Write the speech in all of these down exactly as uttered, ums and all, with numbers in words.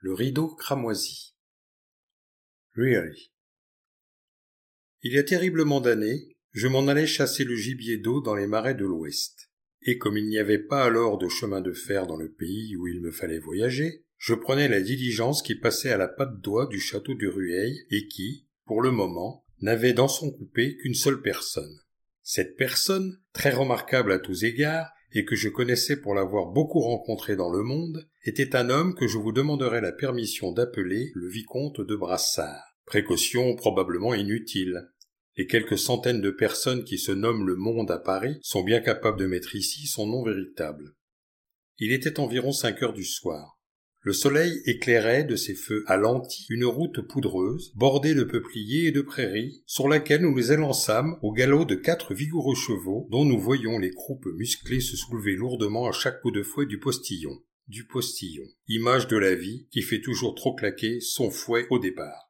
Le rideau cramoisi. Really. Il y a terriblement d'années, je m'en allais chasser le gibier d'eau dans les marais de l'Ouest. Et comme il n'y avait pas alors de chemin de fer dans le pays où il me fallait voyager, je prenais la diligence qui passait à la patte d'oie du château de Rueil et qui, pour le moment, n'avait dans son coupé qu'une seule personne. Cette personne, très remarquable à tous égards, et que je connaissais pour l'avoir beaucoup rencontré dans le monde, était un homme que je vous demanderai la permission d'appeler le vicomte de Brassard. Précaution probablement inutile. Les quelques centaines de personnes qui se nomment le monde à Paris sont bien capables de mettre ici son nom véritable. Il était environ cinq heures du soir. Le soleil éclairait de ses feux à lentilles une route poudreuse, bordée de peupliers et de prairies, sur laquelle nous nous élançâmes au galop de quatre vigoureux chevaux, dont nous voyions les croupes musclées se soulever lourdement à chaque coup de fouet du postillon. Du postillon, image de la vie qui fait toujours trop claquer son fouet au départ.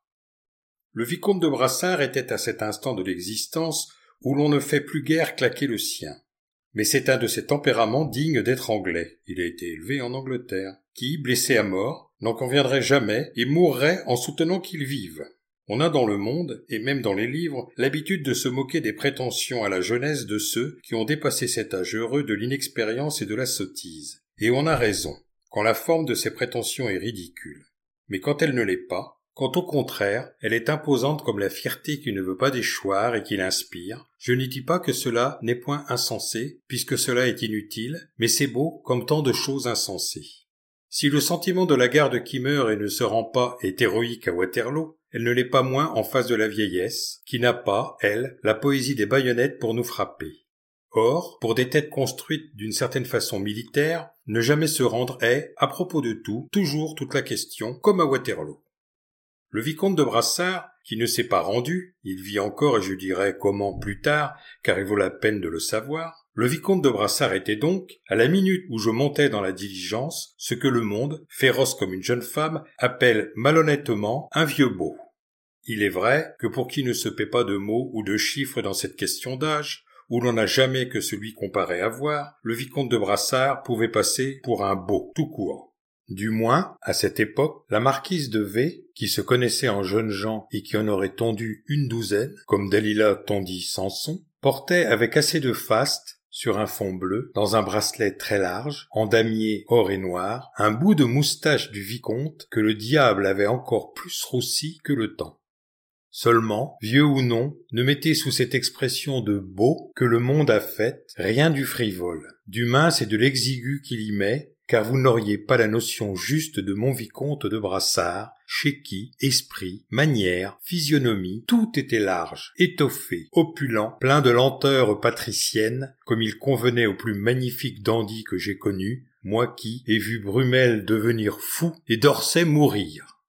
Le vicomte de Brassard était à cet instant de l'existence où l'on ne fait plus guère claquer le sien. Mais c'est un de ces tempéraments dignes d'être anglais, il a été élevé en Angleterre, qui, blessé à mort, n'en conviendrait jamais et mourrait en soutenant qu'il vive. On a dans le monde, et même dans les livres, l'habitude de se moquer des prétentions à la jeunesse de ceux qui ont dépassé cet âge heureux de l'inexpérience et de la sottise. Et on a raison, quand la forme de ces prétentions est ridicule. Mais quand elle ne l'est pas, quand au contraire, elle est imposante comme la fierté qui ne veut pas déchoir et qui l'inspire, je n'y dis pas que cela n'est point insensé, puisque cela est inutile, mais c'est beau comme tant de choses insensées. Si le sentiment de la garde qui meurt et ne se rend pas est héroïque à Waterloo, elle ne l'est pas moins en face de la vieillesse, qui n'a pas, elle, la poésie des baïonnettes pour nous frapper. Or, pour des têtes construites d'une certaine façon militaire, ne jamais se rendre est, à propos de tout, toujours toute la question, comme à Waterloo. Le vicomte de Brassard, qui ne s'est pas rendu, il vit encore et je dirais comment plus tard, car il vaut la peine de le savoir, le vicomte de Brassard était donc, à la minute où je montais dans la diligence, ce que le monde, féroce comme une jeune femme, appelle malhonnêtement un vieux beau. Il est vrai que pour qui ne se paie pas de mots ou de chiffres dans cette question d'âge, où l'on n'a jamais que celui qu'on paraît avoir, le vicomte de Brassard pouvait passer pour un beau, tout court. Du moins, à cette époque, la marquise de V, qui se connaissait en jeunes gens et qui en aurait tondu une douzaine, comme Dalila tondit Samson, portait avec assez de faste, sur un fond bleu, dans un bracelet très large, en damier or et noir, un bout de moustache du vicomte que le diable avait encore plus roussi que le temps. Seulement, vieux ou non, ne mettez sous cette expression de beau que le monde a faite rien du frivole, du mince et de l'exigu qu'il y met, car vous n'auriez pas la notion juste de mon vicomte de Brassard, chez qui, esprit, manière, physionomie, tout était large, étoffé, opulent, plein de lenteur patricienne, comme il convenait au plus magnifique dandy que j'ai connu, moi qui ai vu Brummel devenir fou et d'Orsay mourir.